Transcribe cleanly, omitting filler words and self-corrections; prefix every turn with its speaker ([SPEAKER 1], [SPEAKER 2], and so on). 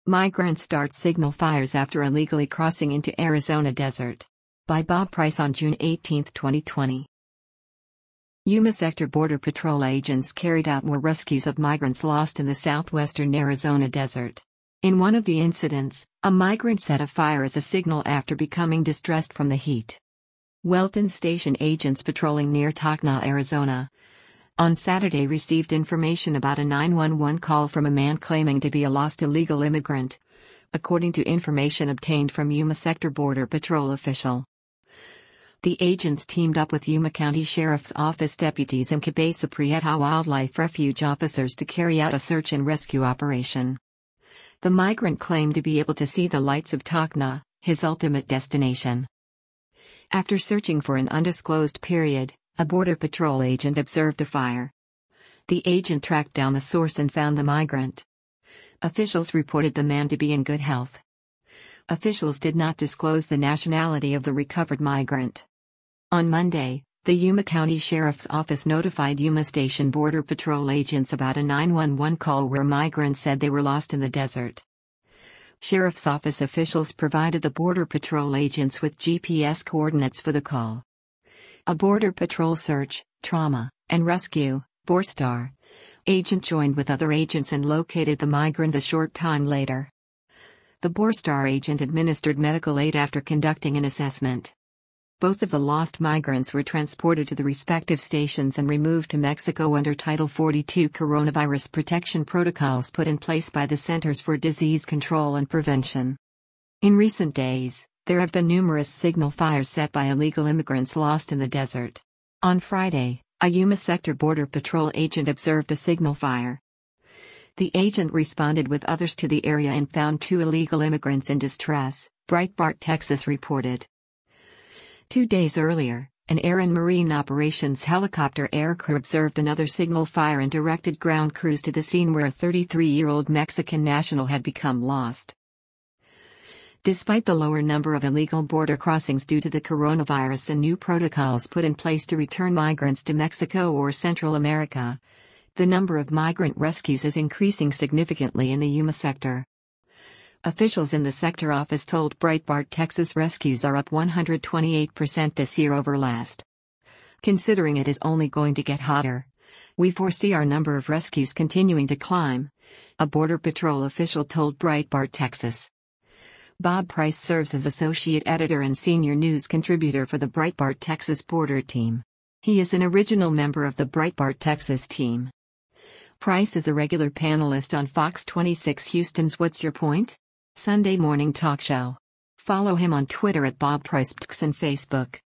[SPEAKER 1] Migrant start signal fires after illegally crossing into Arizona desert. By Bob Price on June 18, 2020. Yuma Sector Border Patrol agents carried out more rescues of migrants lost in the southwestern Arizona desert. In one of the incidents, a migrant set a fire as a signal after becoming distressed from the heat. Welton Station agents patrolling near Tacna, Arizona, on Saturday received information about a 911 call from a man claiming to be a lost illegal immigrant, according to information obtained from Yuma Sector Border Patrol official. The agents teamed up with Yuma County Sheriff's Office deputies and Cabeza Prieta Wildlife Refuge officers to carry out a search and rescue operation. The migrant claimed to be able to see the lights of Tacna, his ultimate destination. After searching for an undisclosed period, a Border Patrol agent observed a fire. The agent tracked down the source and found the migrant. Officials reported the man to be in good health. Officials did not disclose the nationality of the recovered migrant. On Monday, the Yuma County Sheriff's Office notified Yuma Station Border Patrol agents about a 911 call where migrants said they were lost in the desert. Sheriff's Office officials provided the Border Patrol agents with GPS coordinates for the call. A Border Patrol search, trauma, and rescue, BORSTAR, agent joined with other agents and located the migrant a short time later. The BORSTAR agent administered medical aid after conducting an assessment. Both of the lost migrants were transported to the respective stations and removed to Mexico under Title 42 coronavirus protection protocols put in place by the Centers for Disease Control and Prevention. In recent days, there have been numerous signal fires set by illegal immigrants lost in the desert. On Friday, a Yuma Sector Border Patrol agent observed a signal fire. The agent responded with others to the area and found 2 illegal immigrants in distress, Breitbart Texas reported. 2 days earlier, an Air and Marine Operations helicopter aircrew observed another signal fire and directed ground crews to the scene where a 33-year-old Mexican national had become lost. Despite the lower number of illegal border crossings due to the coronavirus and new protocols put in place to return migrants to Mexico or Central America, the number of migrant rescues is increasing significantly in the Yuma sector. Officials in the sector office told Breitbart Texas rescues are up 128% this year over last. Considering it is only going to get hotter, we foresee our number of rescues continuing to climb, a Border Patrol official told Breitbart Texas. Bob Price serves as associate editor and senior news contributor for the Breitbart Texas Border team. He is an original member of the Breitbart Texas team. Price is a regular panelist on Fox 26 Houston's What's Your Point? Sunday morning talk show. Follow him on Twitter at Bob Price and Facebook.